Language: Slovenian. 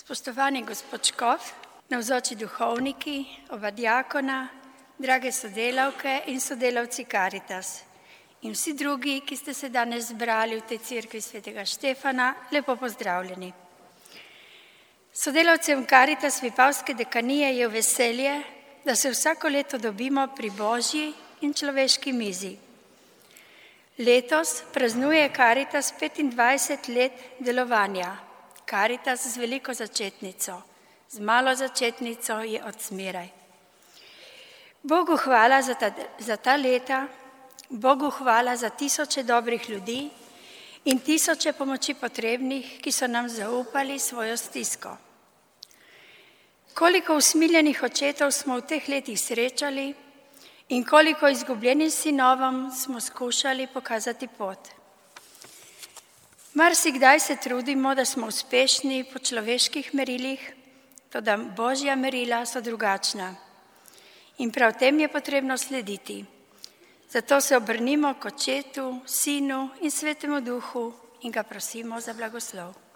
Spoštovani gospod škof, navzoči duhovniki, oba diakona, drage sodelavke in sodelavci Karitas in vsi drugi, ki ste se danes zbrali v tej cerkvi svetega Štefana, lepo pozdravljeni. Sodelavcem Karitas Vipavske dekanije je v veselje, da se vsako leto dobimo pri Božji in človeški mizi. Letos praznuje Karitas 25 let delovanja. Karitas z veliko začetnico, z malo začetnico je od zmeraj. Bogu hvala za ta leta, Bogu hvala za tisoče dobrih ljudi in tisoče pomoči potrebnih, ki so nam zaupali svojo stisko. Koliko usmiljenih očetov smo v teh letih srečali in koliko izgubljenim sinovom smo skušali pokazati pot. Marsikdaj se trudimo, da smo uspešni po človeških merilih, toda Božja merila so drugačna in prav tem je potrebno slediti. Zato se obrnimo k Očetu, Sinu in Svetemu Duhu in ga prosimo za blagoslov.